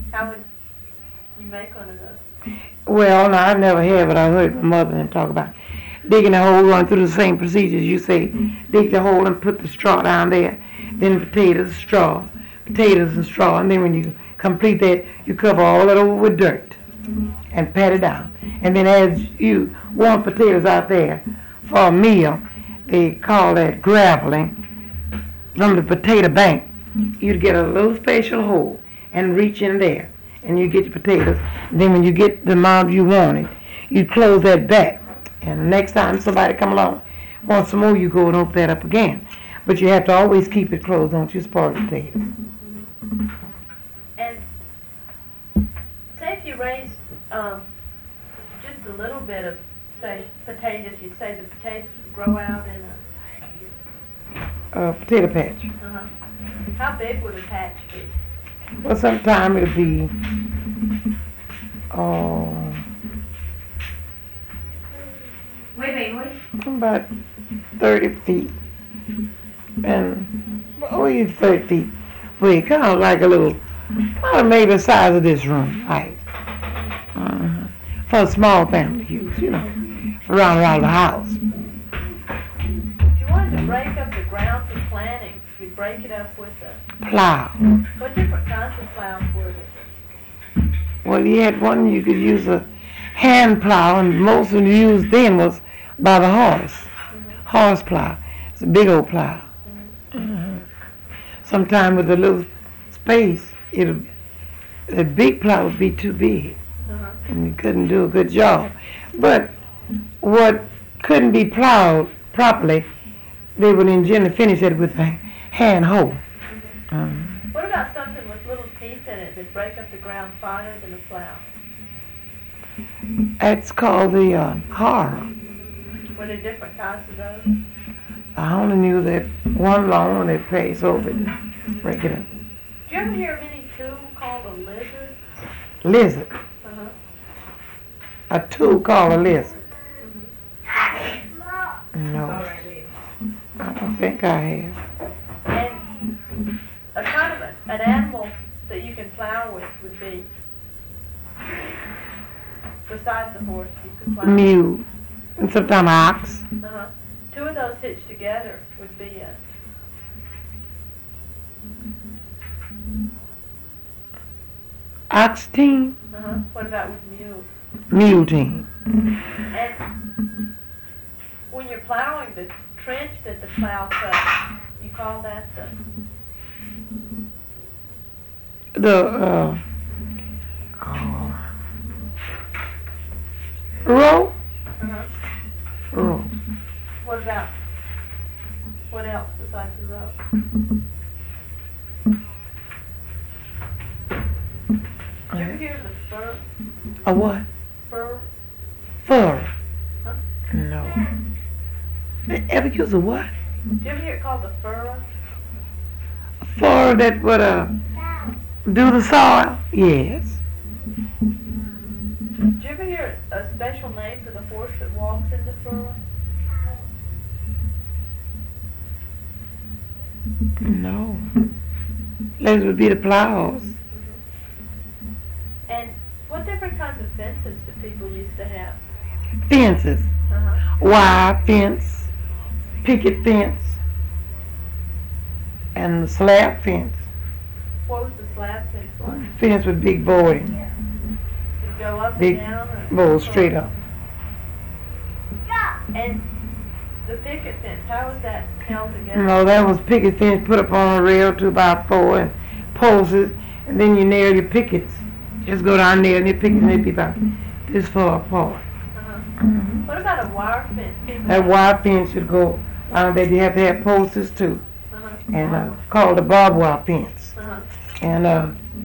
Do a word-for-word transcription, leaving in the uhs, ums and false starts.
How would you make one of those? Well, no, I've never had, but I heard my mother and them talk about digging a hole, going through the same procedures. You say, dig the hole and put the straw down there, then potatoes, straw, potatoes and straw, and then when you complete that, you cover all it over with dirt and pat it down. And then as you want potatoes out there for a meal, they call that graveling. From the potato bank, you'd get a little special hole and reach in there, and you get your potatoes. And then when you get the amount you wanted, you close that back. And next time somebody come along, want some more, you go and open that up again. But you have to always keep it closed, don't you spoil the potatoes. And say if you raise um, just a little bit of, say, potatoes, you'd say the potatoes would grow out in a Uh, potato patch. Uh-huh. How big would a patch be? Well, sometime it'll be uh, Wait, wait, wait. about thirty feet. And, oh, it's thirty feet. Wait, kind of like a little, well, maybe the size of this room, right? Uh-huh. For a small family use, you know, around around the house. If you wanted to break up the ground for planting, you'd break it up with a Plow. What different kinds of plows were there? Well, you had one you could use a hand plow, and most of them used then was by the horse. Mm-hmm. Horse plow. It's a big old plow. Mm-hmm. Uh-huh. Sometimes with a little space, it'll, the big plow would be too big, uh-huh. and you couldn't do a good job. But what couldn't be plowed properly, they would in general finish it with a hand hoe. Mm-hmm. Um, what about something with little teeth in it that break up the ground farther than a plow? That's called the uh, harrow. Were there different kinds of those? I only knew that one long one that pays over it and break it up. Did you ever hear of any tool called a lizard? Lizard? Uh-huh. A tool called a lizard? Mm-hmm. No. I don't think I have. And a kind of a, an animal that you can plow with would be, besides the horse, you could plow Mule. And sometimes ox. Uh-huh. Two of those hitched together would be a ox team. Uh-huh. What about with mule? Mule team. And when you're plowing the trench that the plow cuts, you call that the The uh, oh, row. Uh-huh. Row. What about, what else besides the row? Did you ever hear of the fur? A what? Fur? Fur. Huh? No. They ever use a what? Did you ever hear it called the furrow? A fur that would uh, do the soil? Yes. Did you ever hear a special name for the horse that walks in the furrow? No. Those would be the plows. Mm-hmm. And what different kinds of fences did people used to have? Fences. Uh-huh. Wire fence, picket fence, and slab fence. What was the slab fence like? Fence with big boarding. Did it go up Big and down? Or board straight up. And the picket fence, how was that held together? No, that was picket fence put up on a rail to about four and posts, and then you nail your pickets. Just go down there and your pickets may be about this far apart. Uh-huh. Mm-hmm. What about a wire fence? People That wire fence should go uh, that you have to have posts too, uh-huh. and uh, called the barbed wire fence. Uh-huh. And uh,